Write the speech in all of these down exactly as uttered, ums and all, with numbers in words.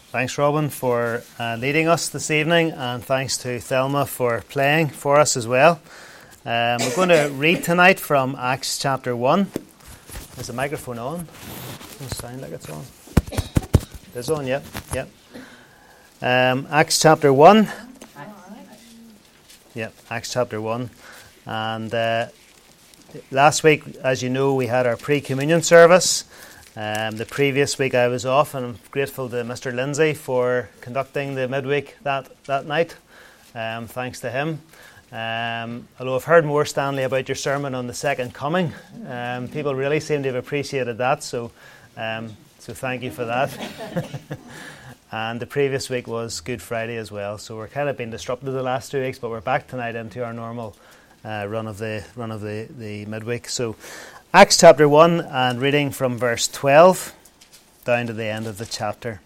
Thanks, Robin, for uh, leading us this evening, and thanks to Thelma for playing for us as well. Um, we're going to read tonight from Acts chapter one. Is the microphone on? Doesn't sound like it's on. It's on, yep, yep. Um, Acts chapter one. Yep, Acts chapter one. And uh, last week, as you know, we had our pre-communion service. Um, the previous week I was off, and I'm grateful to Mister Lindsay for conducting the midweek that, that night. Um, thanks to him. Um, although I've heard more, Stanley, about your sermon on the second coming. Um, people really seem to have appreciated that, so um, so thank you for that. And the previous week was Good Friday as well, so we're kind of been disrupted the last two weeks, but we're back tonight into our normal uh, run of the run of the, the midweek. So Acts chapter one, and reading from verse twelve down to the end of the chapter.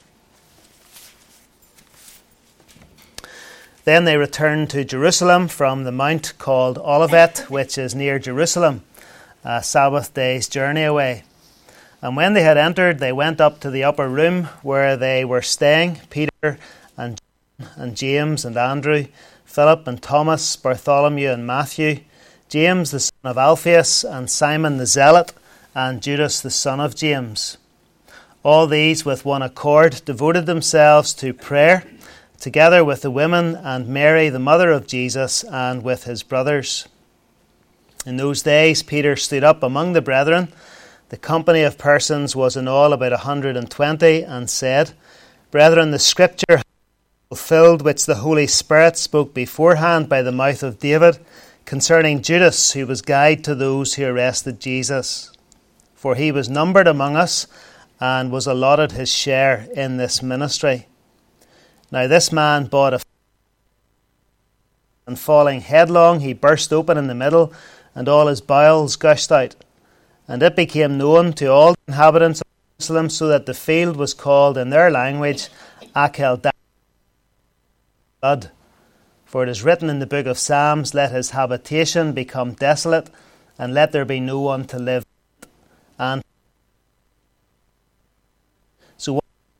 Then they returned to Jerusalem from the mount called Olivet, which is near Jerusalem, a Sabbath day's journey away. And when they had entered, they went up to the upper room where they were staying, Peter and John and James and Andrew, Philip and Thomas, Bartholomew and Matthew, James the son of Alphaeus, and Simon the Zealot, and Judas the son of James. All these with one accord devoted themselves to prayer, together with the women and Mary the mother of Jesus, and with his brothers. In those days Peter stood up among the brethren. The company of persons was in all about a hundred and twenty, and said, Brethren, the scripture fulfilled which the Holy Spirit spoke beforehand by the mouth of David, concerning Judas, who was guide to those who arrested Jesus. For he was numbered among us, and was allotted his share in this ministry. Now this man bought a field, and falling headlong, he burst open in the middle, and all his bowels gushed out. And it became known to all the inhabitants of Jerusalem, so that the field was called in their language Akeldama, blood. For it is written in the book of Psalms, Let his habitation become desolate, and let there be no one to live in it. And so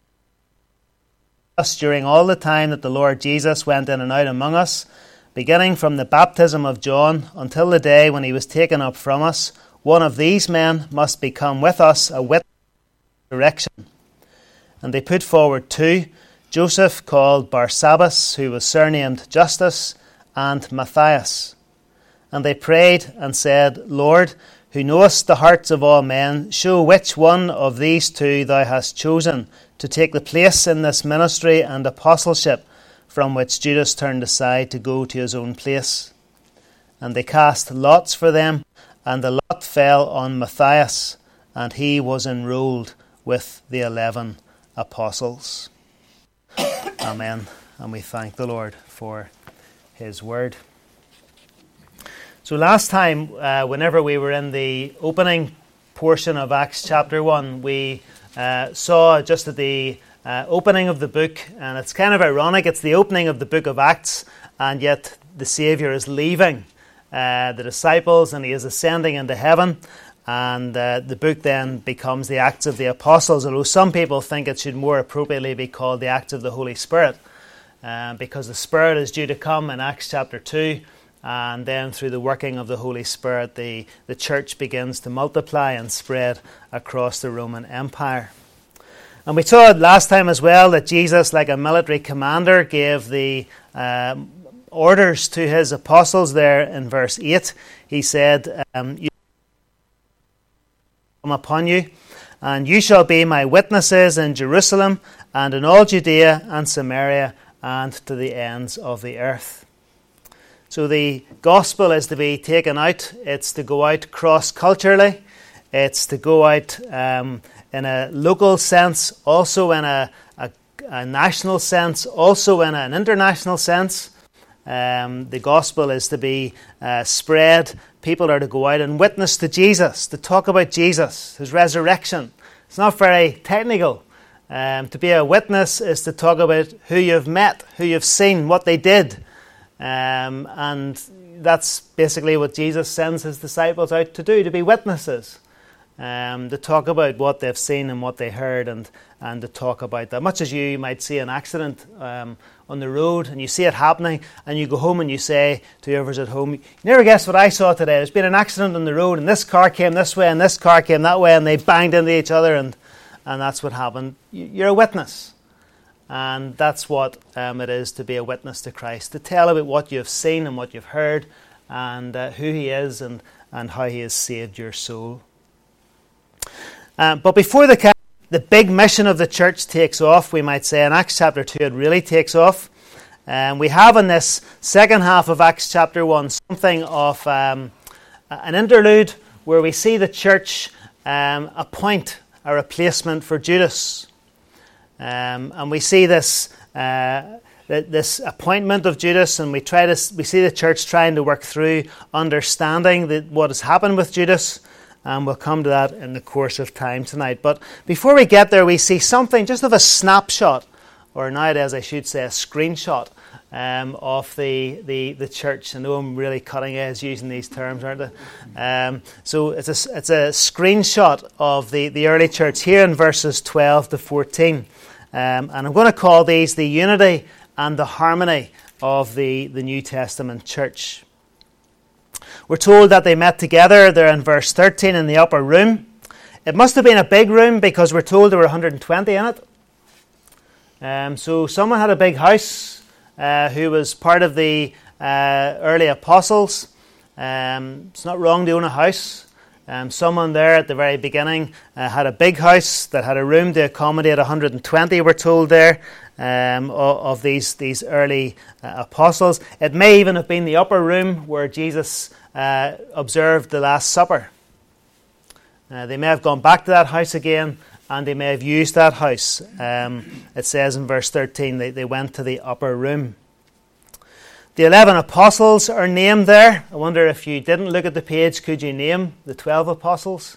us during all the time that the Lord Jesus went in and out among us, beginning from the baptism of John until the day when he was taken up from us, one of these men must become with us a witness of the resurrection. And they put forward two, Joseph called Barsabbas, who was surnamed Justus, and Matthias. And they prayed and said, Lord, who knowest the hearts of all men, show which one of these two thou hast chosen to take the place in this ministry and apostleship, from which Judas turned aside to go to his own place. And they cast lots for them, and the lot fell on Matthias, and he was enrolled with the eleven apostles. Amen. And we thank the Lord for his word. So last time, uh, whenever we were in the opening portion of Acts chapter one, we uh, saw just at the uh, opening of the book, and it's kind of ironic, it's the opening of the book of Acts, and yet the Saviour is leaving uh, the disciples, and he is ascending into heaven. And uh, the book then becomes the Acts of the Apostles, although some people think it should more appropriately be called the Acts of the Holy Spirit, uh, because the Spirit is due to come in Acts chapter two, and then through the working of the Holy Spirit, the, the church begins to multiply and spread across the Roman Empire. And we saw last time as well that Jesus, like a military commander, gave the um, orders to his apostles there in verse eight. He said, um, you come upon you, and you shall be my witnesses in Jerusalem and in all Judea and Samaria and to the ends of the earth. So the gospel is to be taken out. It's to go out cross-culturally. It's to go out um, in a local sense, also in a, a, a national sense, also in an international sense. Um, the gospel is to be uh, spread. People are to go out and witness to Jesus, to talk about Jesus, his resurrection. It's not very technical. Um, to be a witness is to talk about who you've met, who you've seen, what they did. Um, and that's basically what Jesus sends his disciples out to do, to be witnesses. um, to talk about what they've seen and what they heard, and, and to talk about that. Much as you might see an accident um, on the road and you see it happening and you go home and you say to whoever's at home, you never guess what I saw today. There's been an accident on the road and this car came this way and this car came that way and they banged into each other and, and that's what happened. You're a witness. And that's what um, it is to be a witness to Christ, to tell about what you've seen and what you've heard and uh, who he is and, and how he has saved your soul. Um, but before the the big mission of the church takes off, we might say, in Acts chapter two, it really takes off. Um, we have in this second half of Acts chapter one something of um, an interlude where we see the church um, appoint a replacement for Judas. Um, and we see this uh, this appointment of Judas, and we try to we see the church trying to work through understanding the, what has happened with Judas. And we'll come to that in the course of time tonight. But before we get there, we see something just of a snapshot, or nowadays I should say a screenshot, um, of the, the, the church. I know I'm really cutting edge using these terms, aren't I? Um, so it's a, it's a screenshot of the, the early church here in verses twelve to fourteen. Um, and I'm going to call these the unity and the harmony of the, the New Testament church. We're told that they met together there in verse thirteen in the upper room. It must have been a big room because we're told there were one hundred twenty in it. Um, so someone had a big house uh, who was part of the uh, early apostles. Um, it's not wrong to own a house. Um, someone there at the very beginning uh, had a big house that had a room to accommodate one hundred twenty, we're told there, um, of, of these, these early uh, apostles. It may even have been the upper room where Jesus uh, observed the Last Supper. Uh, they may have gone back to that house again, and they may have used that house. Um, it says in verse thirteen, they, they went to the upper room. The eleven apostles are named there. I wonder if you didn't look at the page, could you name the twelve apostles?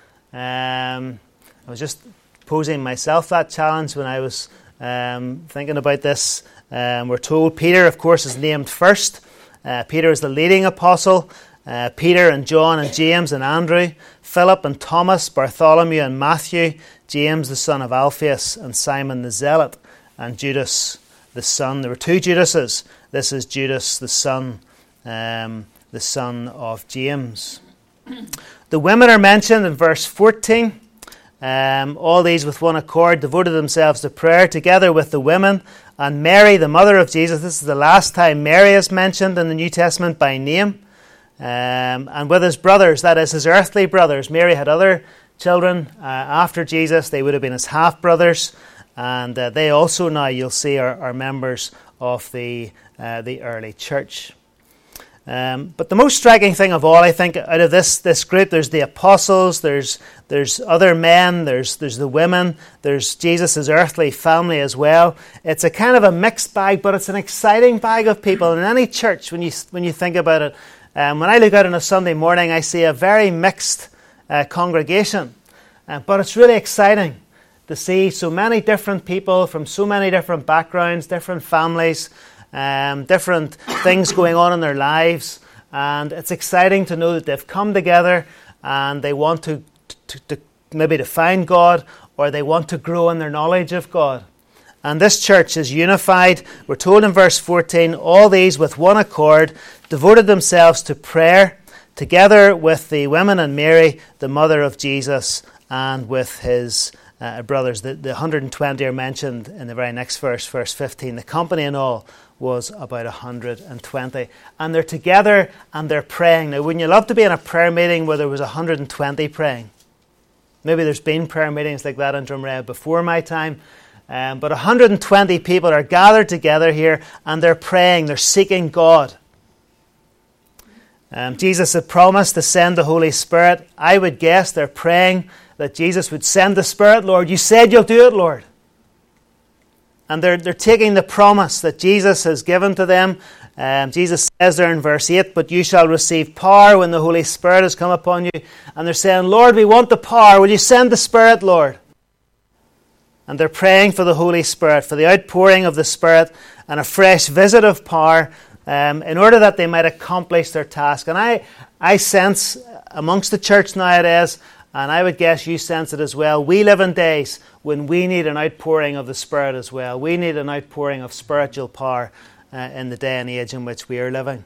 Um, I was just posing myself that challenge when I was um, thinking about this. Um, we're told Peter, of course, is named first. Uh, Peter is the leading apostle. Uh, Peter and John and James and Andrew, Philip and Thomas, Bartholomew and Matthew, James the son of Alphaeus and Simon the Zealot, and Judas the son. There were two Judases. This is Judas the son, um, the son of James. The women are mentioned in verse fourteen. Um, all these with one accord devoted themselves to prayer together with the women and Mary, the mother of Jesus. This is the last time Mary is mentioned in the New Testament by name. Um, and with his brothers, that is his earthly brothers. Mary had other children uh, after Jesus. They would have been his half-brothers. And uh, they also now, you'll see, are, are members of the uh, the early church. Um, but the most striking thing of all, I think, out of this this group, there's the apostles, there's there's other men, there's there's the women, there's Jesus' earthly family as well. It's a kind of a mixed bag, but it's an exciting bag of people. In any church, when you when you think about it, um, when I look out on a Sunday morning, I see a very mixed uh, congregation, uh, but it's really exciting to see so many different people from so many different backgrounds, different families, um, different things going on in their lives. And it's exciting to know that they've come together and they want to, to, to maybe to find God, or they want to grow in their knowledge of God. And this church is unified. We're told in verse fourteen, all these with one accord devoted themselves to prayer together with the women and Mary, the mother of Jesus, and with his Uh, brothers. The, the one hundred twenty are mentioned in the very next verse, verse fifteen. The company in all was about one hundred twenty. And they're together and they're praying. Now, wouldn't you love to be in a prayer meeting where there was one hundred twenty praying? Maybe there's been prayer meetings like that in Drumrea before my time. Um, but one hundred twenty people are gathered together here and they're praying. They're seeking God. Um, Jesus had promised to send the Holy Spirit. I would guess they're praying that Jesus would send the Spirit. Lord, you said you'll do it, Lord. And they're, they're taking the promise that Jesus has given to them. Um, Jesus says there in verse eight, but you shall receive power when the Holy Spirit has come upon you. And they're saying, Lord, we want the power. Will you send the Spirit, Lord? And they're praying for the Holy Spirit, for the outpouring of the Spirit and a fresh visit of power, um, in order that they might accomplish their task. And I, I sense amongst the church nowadays And I would guess you sense it as well. We live in days when we need an outpouring of the Spirit as well. We need an outpouring of spiritual power uh, in the day and age in which we are living.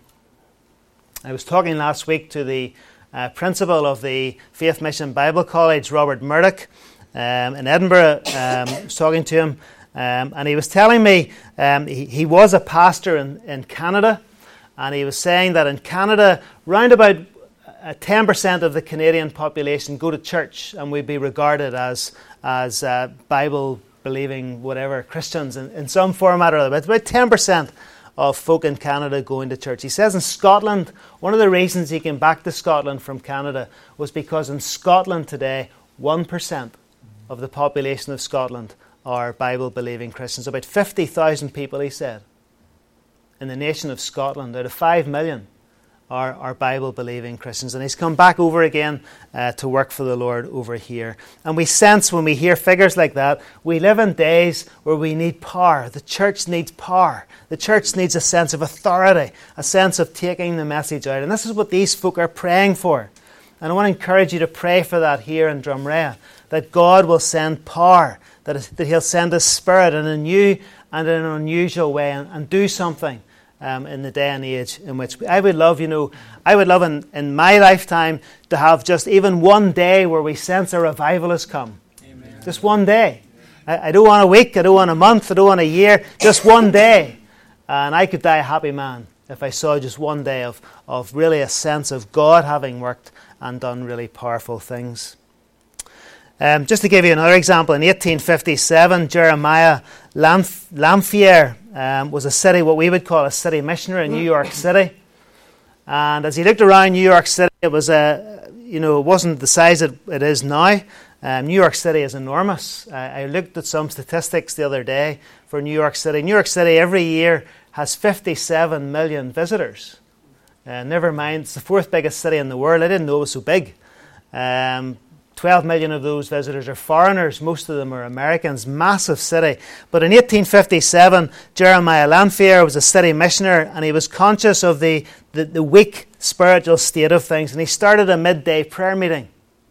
I was talking last week to the uh, principal of the Faith Mission Bible College, Robert Murdoch, um, in Edinburgh. Um, I was talking to him, um, and he was telling me um, he, he was a pastor in, in Canada, and he was saying that in Canada, round about uh, ten percent of the Canadian population go to church and would be regarded as, as uh, Bible-believing, whatever, Christians in, in some format or other. It's about ten percent of folk in Canada going to church. He says in Scotland, one of the reasons he came back to Scotland from Canada was because in Scotland today, one percent of the population of Scotland are Bible-believing Christians. About fifty thousand people, he said, in the nation of Scotland, out of five million, are, are Bible-believing Christians. And he's come back over again uh, to work for the Lord over here. And we sense when we hear figures like that, we live in days where we need power. The church needs power. The church needs a sense of authority, a sense of taking the message out. And this is what these folk are praying for. And I want to encourage you to pray for that here in Drumrea, that God will send power, that, it, that He'll send His Spirit in a new and in an unusual way and, and do something um, in the day and age in which we, I would love, you know, I would love in, in my lifetime to have just even one day where we sense a revival has come. Amen. Just one day. I, I don't want a week, I don't want a month, I don't want a year, just one day. And I could die a happy man if I saw just one day of, of really a sense of God having worked and done really powerful things. Um, just to give you another example, in eighteen fifty-seven, Jeremiah Lamph- Lamphere um, was a city, what we would call a city missioner in New York City. And as he looked around New York City, it was a, you know, it wasn't the size it, it is now. Um, New York City is enormous. Uh, I looked at some statistics the other day for New York City. New York City every year has fifty-seven million visitors. Uh, never mind, it's the fourth biggest city in the world. I didn't know it was so big. Um, twelve million of those visitors are foreigners. Most of them are Americans. Massive city. But in eighteen fifty-seven, Jeremiah Lamphere was a city missioner, and he was conscious of the, the, the weak spiritual state of things, and he started a midday prayer meeting.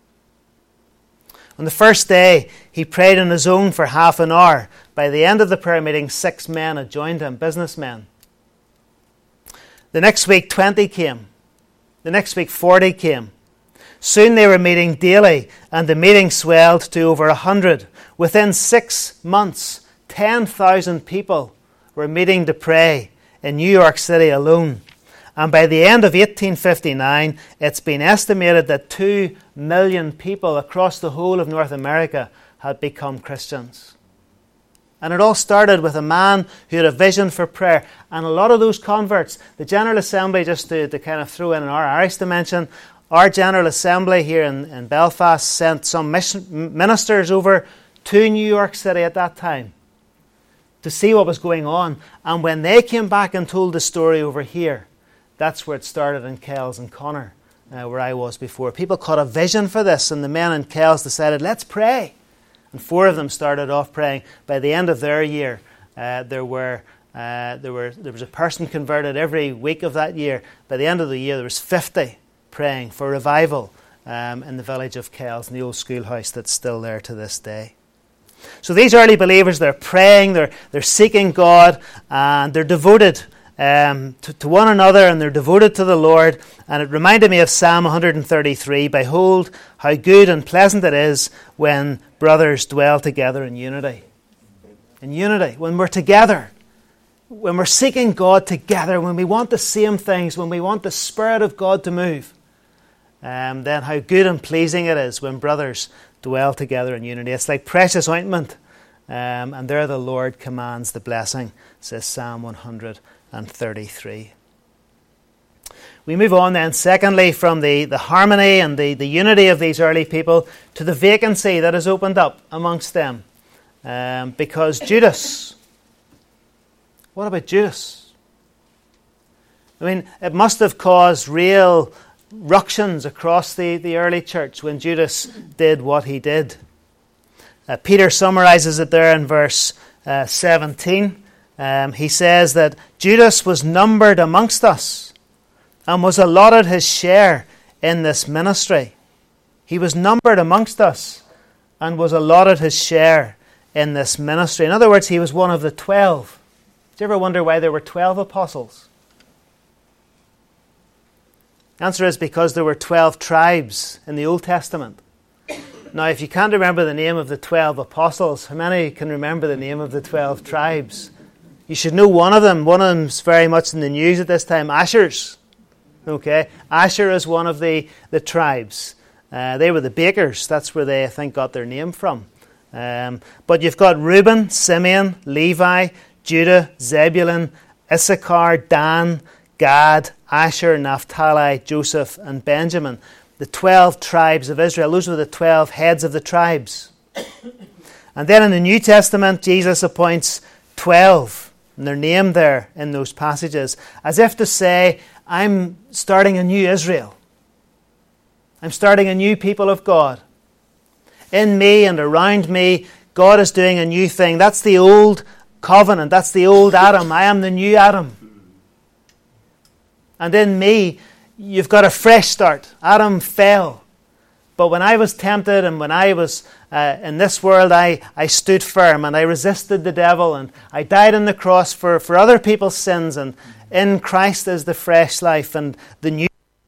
On the first day, he prayed on his own for half an hour. By the end of the prayer meeting, six men had joined him, businessmen. The next week, twenty came. The next week, forty came. Soon they were meeting daily, and the meeting swelled to over a hundred. Within six months, ten thousand people were meeting to pray in New York City alone. And by the end of eighteen fifty-nine, it's been estimated that two million people across the whole of North America had become Christians. And it all started with a man who had a vision for prayer. And a lot of those converts, the General Assembly, just to, to kind of throw in our Irish dimension, our General Assembly here in, in Belfast sent some mission, ministers over to New York City at that time to see what was going on. And when they came back and told the story over here, that's where it started in Kells and Connor, uh, where I was before. People caught a vision for this, and the men in Kells decided, let's pray. And four of them started off praying. By the end of their year, uh, there were uh, there were there was a person converted every week of that year. By the end of the year, there was fifty praying for revival um, in the village of Kells, in the old schoolhouse that's still there to this day. So these early believers, they're praying, they're they're seeking God, and they're devoted um, to, to one another, and they're devoted to the Lord. And it reminded me of Psalm one thirty-three, "Behold, how good and pleasant it is when brothers dwell together in unity." In unity, when we're together, when we're seeking God together, when we want the same things, when we want the Spirit of God to move, um, then how good and pleasing it is when brothers dwell together in unity. It's like precious ointment, um, and there the Lord commands the blessing, says Psalm one thirty-three. We move on then, secondly, from the, the harmony and the, the unity of these early people to the vacancy that has opened up amongst them. Um, because Judas, what about Judas? I mean, it must have caused real ructions across the, the early church when Judas did what he did. Uh, Peter summarizes it there in verse uh, seventeen. Um, he says that Judas was numbered amongst us and was allotted his share in this ministry. He was numbered amongst us and was allotted his share in this ministry. In other words, he was one of the twelve. Did you ever wonder why there were twelve apostles? The answer is because there were twelve tribes in the Old Testament. Now, if you can't remember the name of the twelve apostles, how many can remember the name of the twelve tribes? You should know one of them. One of them's very much in the news at this time, Asher's. Okay, Asher is one of the, the tribes. Uh, they were the bakers. That's where they, I think, got their name from. Um, but you've got Reuben, Simeon, Levi, Judah, Zebulun, Issachar, Dan, Gad, Asher, Naphtali, Joseph, and Benjamin. The twelve tribes of Israel. Those were the twelve heads of the tribes. And then in the New Testament, Jesus appoints twelve. And they're named there in those passages, as if to say, I'm starting a new Israel. I'm starting a new people of God. In me and around me, God is doing a new thing. That's the old covenant. That's the old Adam. I am the new Adam. And in me, you've got a fresh start. Adam fell. But when I was tempted and when I was uh, in this world, I, I stood firm and I resisted the devil and I died on the cross for, for other people's sins. And in Christ is the fresh life and the new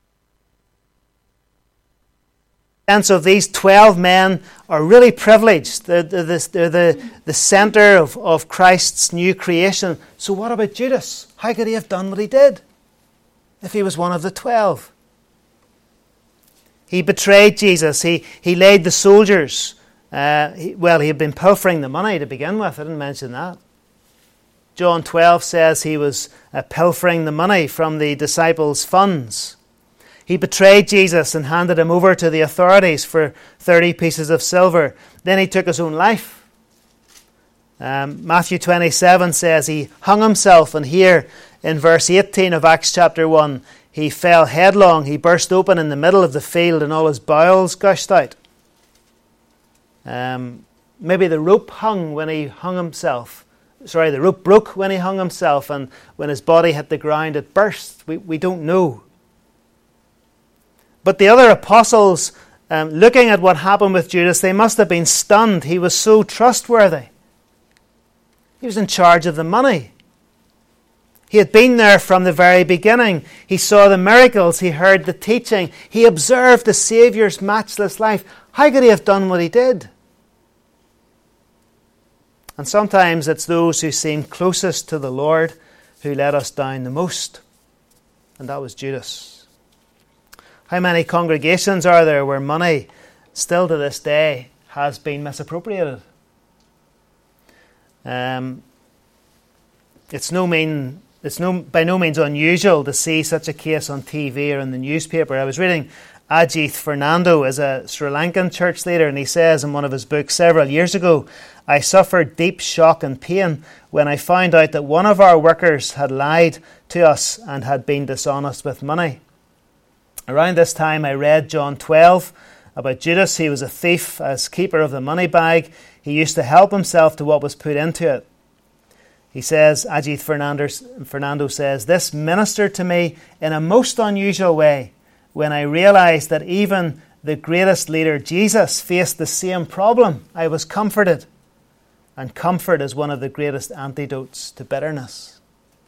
sense of these twelve men are really privileged. They're, they're, the, they're the, the centre of, of Christ's new creation. So what about Judas? How could he have done what he did if he was one of the twelve? He betrayed Jesus. He, he laid the soldiers. Uh, he, well, he had been pilfering the money to begin with. I didn't mention that. John twelve says he was uh, pilfering the money from the disciples' funds. He betrayed Jesus and handed him over to the authorities for thirty pieces of silver. Then he took his own life. Um, Matthew twenty-seven says he hung himself, and here in verse eighteen of Acts chapter one, he fell headlong. He burst open in the middle of the field and all his bowels gushed out. Um, maybe the rope hung when he hung himself. Sorry, the rope broke when he hung himself, and when his body hit the ground it burst. We, we don't know. But the other apostles, um, looking at what happened with Judas, they must have been stunned. He was so trustworthy. He was in charge of the money. He had been there from the very beginning. He saw the miracles. He heard the teaching. He observed the Saviour's matchless life. How could he have done what he did? And sometimes it's those who seem closest to the Lord who let us down the most. And that was Judas. How many congregations are there where money, still to this day, has been misappropriated? Um, it's no mean... It's no, by no means unusual to see such a case on T V or in the newspaper. I was reading Ajith Fernando as a Sri Lankan church leader, and he says in one of his books several years ago, I suffered deep shock and pain when I found out that one of our workers had lied to us and had been dishonest with money. Around this time I read John twelve about Judas. He was a thief. As keeper of the money bag, he used to help himself to what was put into it. He says, Ajith Fernando says, this ministered to me in a most unusual way when I realized that even the greatest leader, Jesus, faced the same problem. I was comforted. And comfort is one of the greatest antidotes to bitterness.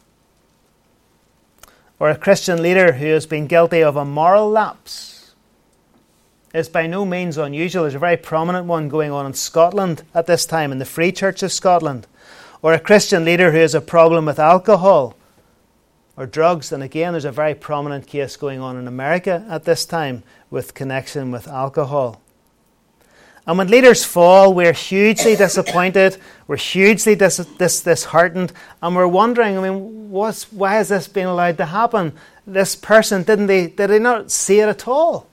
Or a Christian leader who has been guilty of a moral lapse is by no means unusual. There's a very prominent one going on in Scotland at this time, in the Free Church of Scotland. Or a Christian leader who has a problem with alcohol or drugs. And again, there's a very prominent case going on in America at this time with connection with alcohol. And when leaders fall, we're hugely disappointed, we're hugely dis- dis- disheartened, and we're wondering, I mean, what's, why has this been allowed to happen? This person, didn't they, did they not see it at all?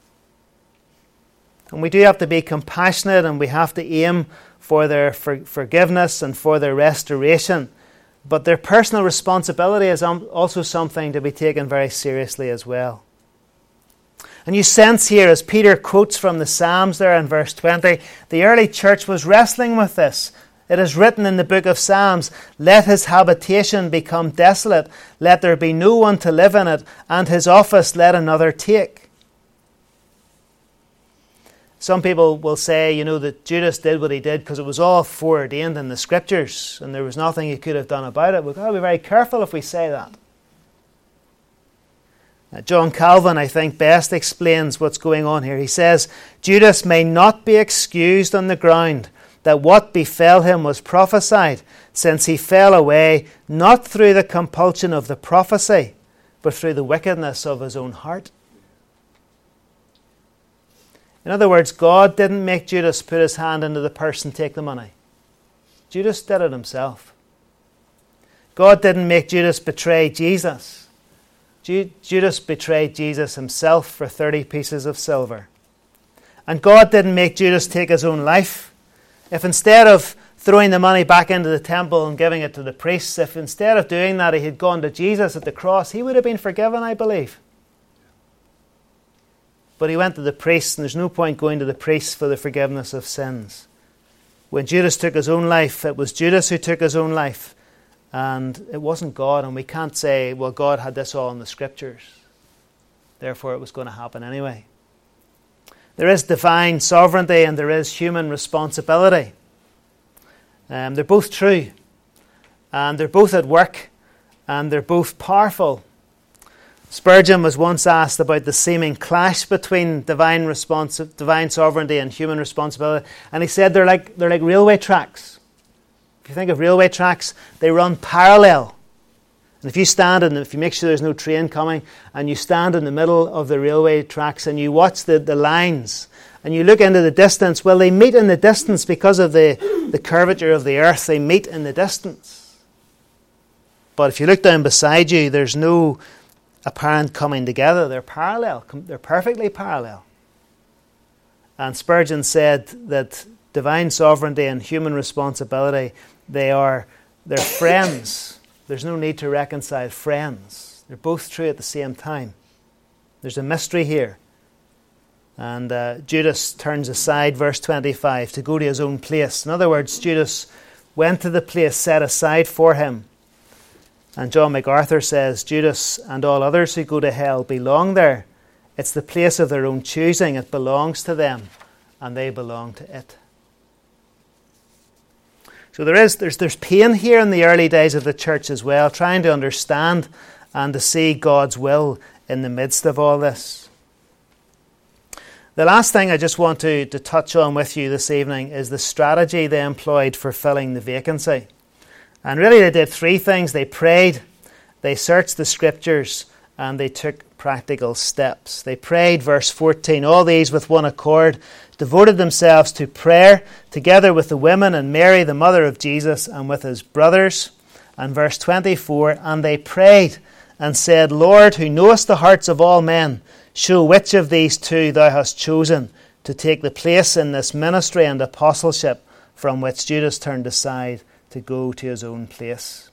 And we do have to be compassionate, and we have to aim for their for forgiveness and for their restoration. But their personal responsibility is also something to be taken very seriously as well. And you sense here, as Peter quotes from the Psalms there in verse twenty, the early church was wrestling with this. It is written in the book of Psalms, let his habitation become desolate, let there be no one to live in it, and his office let another take. Some people will say, you know, that Judas did what he did because it was all foreordained in the Scriptures and there was nothing he could have done about it. We've got to be very careful if we say that. Uh, John Calvin, I think, best explains what's going on here. He says, Judas may not be excused on the ground that what befell him was prophesied, since he fell away not through the compulsion of the prophecy, but through the wickedness of his own heart. In other words, God didn't make Judas put his hand into the purse and take the money. Judas did it himself. God didn't make Judas betray Jesus. Ju- Judas betrayed Jesus himself for thirty pieces of silver. And God didn't make Judas take his own life. If instead of throwing the money back into the temple and giving it to the priests, if instead of doing that he had gone to Jesus at the cross, he would have been forgiven, I believe. But he went to the priests, and there's no point going to the priests for the forgiveness of sins. When Judas took his own life, it was Judas who took his own life, and it wasn't God. And we can't say, well, God had this all in the Scriptures, therefore it was going to happen anyway. There is divine sovereignty and there is human responsibility. Um, they're both true, and they're both at work, and they're both powerful. Spurgeon was once asked about the seeming clash between divine responsi- divine sovereignty and human responsibility, and he said they're like they're like railway tracks. If you think of railway tracks, they run parallel. And if you stand and if you make sure there's no train coming, and you stand in the middle of the railway tracks and you watch the, the lines, and you look into the distance, well, they meet in the distance because of the, the curvature of the earth. They meet in the distance. But if you look down beside you, there's no apparent coming together. They're parallel. They're perfectly parallel. And Spurgeon said that divine sovereignty and human responsibility, they are they're friends. There's no need to reconcile friends. They're both true at the same time. There's a mystery here. And uh, Judas turns aside, verse twenty-five, to go to his own place. In other words, Judas went to the place set aside for him. And John MacArthur says, Judas and all others who go to hell belong there. It's the place of their own choosing. It belongs to them, and they belong to it. So there is there's there's pain here in the early days of the church as well, trying to understand and to see God's will in the midst of all this. The last thing I just want to, to touch on with you this evening is the strategy they employed for filling the vacancy. And really they did three things. They prayed, they searched the Scriptures, and they took practical steps. They prayed, verse fourteen, all these with one accord devoted themselves to prayer, together with the women and Mary, the mother of Jesus, and with his brothers. And verse twenty-four, and they prayed and said, Lord, who knowest the hearts of all men, show which of these two thou hast chosen to take the place in this ministry and apostleship from which Judas turned aside to go to his own place.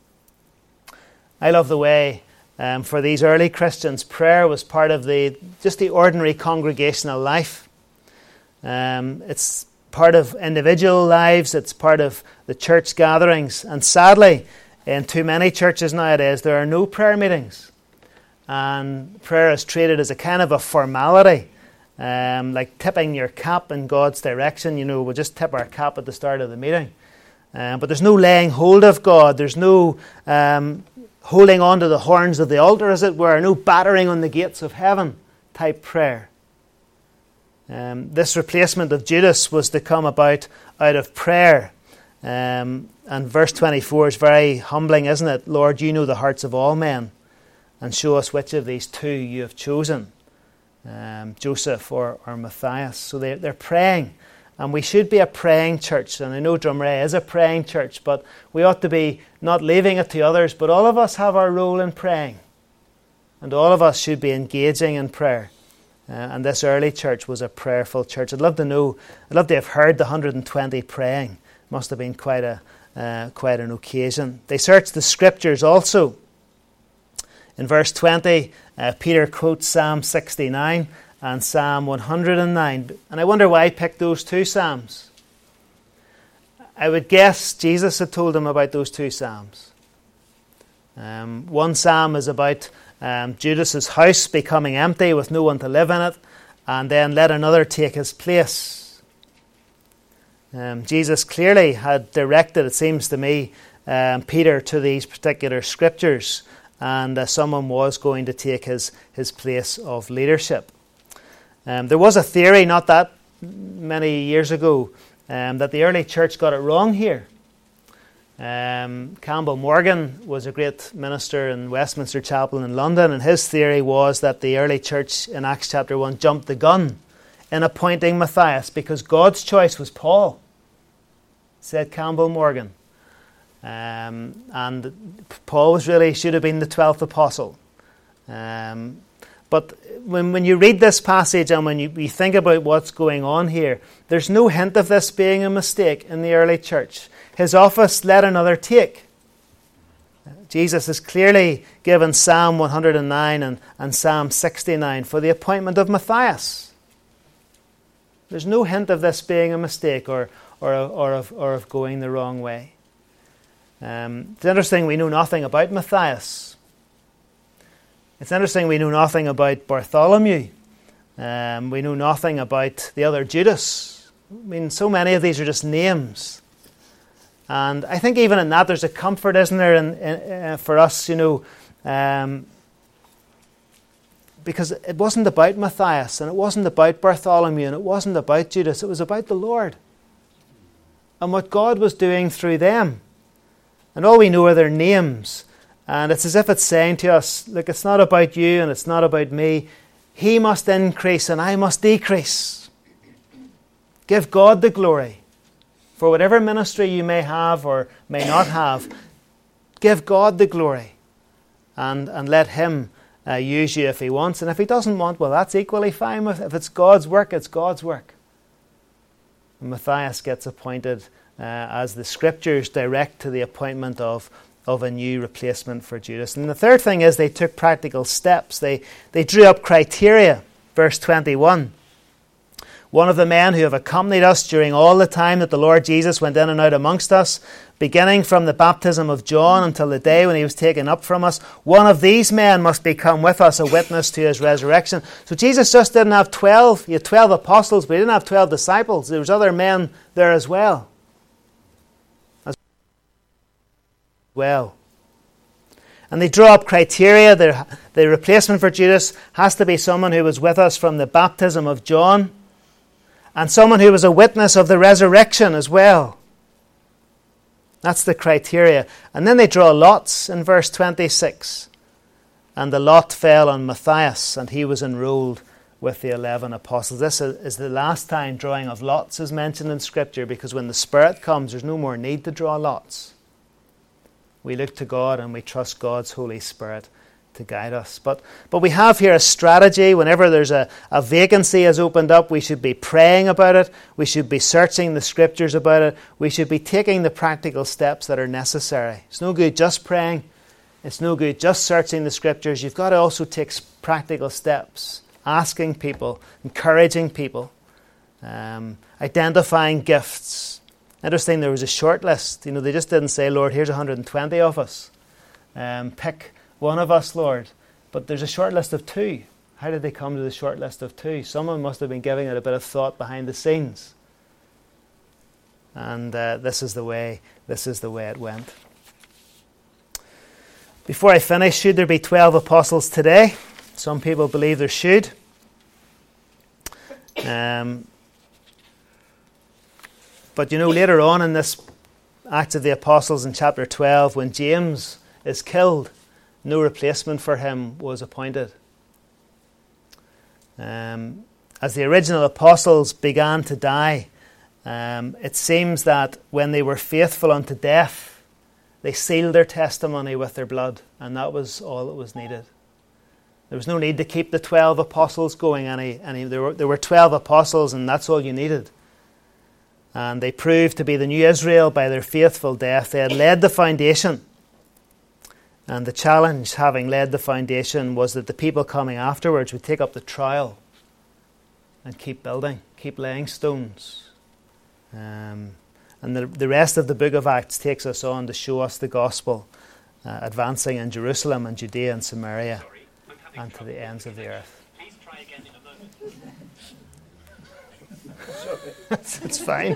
I love the way um, for these early Christians, prayer was part of the just the ordinary congregational life. Um, it's part of individual lives. It's part of the church gatherings. And sadly, in too many churches nowadays, there are no prayer meetings. And prayer is treated as a kind of a formality, um, like tipping your cap in God's direction. You know, we'll just tip our cap at the start of the meeting. Um, but there's no laying hold of God. There's no um, holding on to the horns of the altar, as it were. No battering on the gates of heaven type prayer. Um, this replacement of Judas was to come about out of prayer. Um, and verse twenty-four is very humbling, isn't it? Lord, you know the hearts of all men, and show us which of these two you have chosen, um, Joseph or, or Matthias. So they, they're praying. And we should be a praying church. And I know Drumray is a praying church, but we ought to be not leaving it to others. But all of us have our role in praying. And all of us should be engaging in prayer. Uh, and this early church was a prayerful church. I'd love to know, I'd love to have heard the one hundred twenty praying. Must have been quite a uh, quite an occasion. They searched the Scriptures also. In verse twenty, uh, Peter quotes Psalm sixty-nine and Psalm one hundred nine. And I wonder why I picked those two Psalms. I would guess Jesus had told him about those two Psalms. Um, one Psalm is about um, Judas's house becoming empty with no one to live in it. and then let another take his place. Um, Jesus clearly had directed, it seems to me, um, Peter to these particular scriptures, and uh, someone was going to take his, his place of leadership. Um, there was a theory not that many years ago um, that the early church got it wrong here. Um, Campbell Morgan was a great minister in Westminster Chapel in London, and his theory was that the early church in Acts chapter one jumped the gun in appointing Matthias because God's choice was Paul, said Campbell Morgan. Um, and Paul was really should have been the twelfth apostle. Um, but when when you read this passage and when you, you think about what's going on here, there's no hint of this being a mistake in the early church. His office let another take. Jesus has clearly given Psalm one hundred nine and, and Psalm sixty-nine for the appointment of Matthias. There's no hint of this being a mistake or or or of, or of going the wrong way. Um, it's interesting we know nothing about Matthias. It's interesting we know nothing about Bartholomew. Um, we know nothing about the other Judas. I mean, so many of these are just names. And I think even in that there's a comfort, isn't there, in, in, uh, for us, you know, um, because it wasn't about Matthias and it wasn't about Bartholomew and it wasn't about Judas. It was about the Lord and what God was doing through them. And all we know are their names. And it's as if it's saying to us, look, it's not about you and it's not about me. He must increase and I must decrease. Give God the glory. For whatever ministry you may have or may not have, give God the glory. And, and let Him uh, use you if He wants. And if He doesn't want, well, that's equally fine. With, if it's God's work, it's God's work. And Matthias gets appointed uh, as the Scriptures direct to the appointment of of a new replacement for Judas. And the third thing is they took practical steps. They they drew up criteria. Verse twenty-one. One of the men who have accompanied us during all the time that the Lord Jesus went in and out amongst us, beginning from the baptism of John until the day when he was taken up from us, one of these men must become with us a witness to his resurrection. So Jesus just didn't have twelve. He had twelve apostles, but he didn't have twelve disciples. There was other men there as well. well. And they draw up criteria. The, the replacement for Judas has to be someone who was with us from the baptism of John and someone who was a witness of the resurrection as well. That's the criteria. And then they draw lots in verse twenty-six. And the lot fell on Matthias, and he was enrolled with the eleven apostles. This is the last time drawing of lots is mentioned in Scripture, because when the Spirit comes, there's no more need to draw lots. We look to God and we trust God's Holy Spirit to guide us. But but we have here a strategy. Whenever there's a, a vacancy has opened up, we should be praying about it. We should be searching the Scriptures about it. We should be taking the practical steps that are necessary. It's no good just praying. It's no good just searching the Scriptures. You've got to also take practical steps. Asking people, encouraging people, um, identifying gifts. Interesting, there was a short list. You know, they just didn't say, Lord, here's one hundred twenty of us. Um, pick one of us, Lord. But there's a short list of two. How did they come to the short list of two? Someone must have been giving it a bit of thought behind the scenes. And uh, this is the way, this is the way it went. Before I finish, should there be twelve apostles today? Some people believe there should. Um... But you know, later on in this Acts of the Apostles in chapter twelve, when James is killed, no replacement for him was appointed. Um, as the original apostles began to die, um, it seems that when they were faithful unto death, they sealed their testimony with their blood, and that was all that was needed. There was no need to keep the twelve apostles going. Any, any, there were, there were twelve apostles, and that's all you needed. And they proved to be the new Israel by their faithful death. They had laid the foundation. And the challenge, having laid the foundation, was that the people coming afterwards would take up the trowel and keep building, keep laying stones. Um, and the, the rest of the book of Acts takes us on to show us the gospel uh, advancing in Jerusalem and Judea and Samaria and to the ends of the earth. Please try again in a moment. it's, it's fine.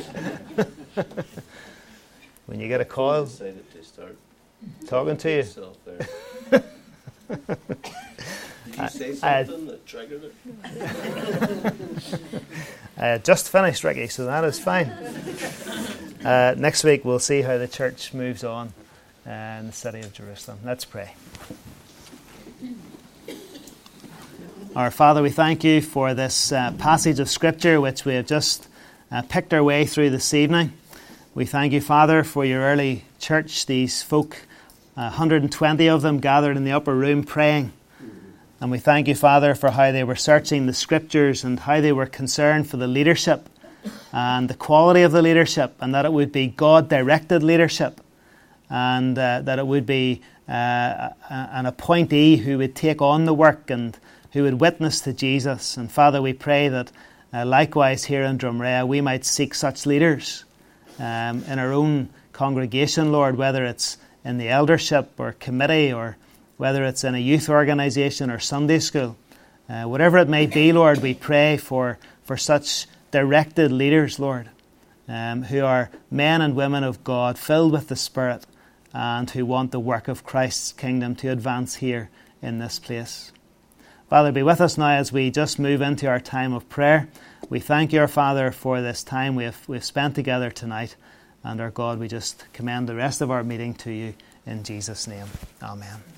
When you get a call, I decided to start talking to you. yourself there. Did you say I- something that triggered it? I had just finished, Ricky, so that is fine. Uh, next week we'll see how the church moves on uh, in the city of Jerusalem. Let's pray. Our Father, we thank you for this uh, passage of Scripture which we have just uh, picked our way through this evening. We thank you, Father, for your early church, these folk, uh, one hundred twenty of them gathered in the upper room praying. And we thank you, Father, for how they were searching the Scriptures and how they were concerned for the leadership and the quality of the leadership, and that it would be God-directed leadership, and uh, that it would be uh, a, an appointee who would take on the work and who would witness to Jesus. And Father, we pray that uh, likewise here in Drumrea we might seek such leaders um, in our own congregation, Lord, whether it's in the eldership or committee, or whether it's in a youth organisation or Sunday school. Uh, whatever it may be, Lord, we pray for, for such directed leaders, Lord, um, who are men and women of God, filled with the Spirit, and who want the work of Christ's kingdom to advance here in this place. Father, be with us now as we just move into our time of prayer. We thank you, our Father, for this time we have, we have spent together tonight. And our God, we just commend the rest of our meeting to you in Jesus' name. Amen.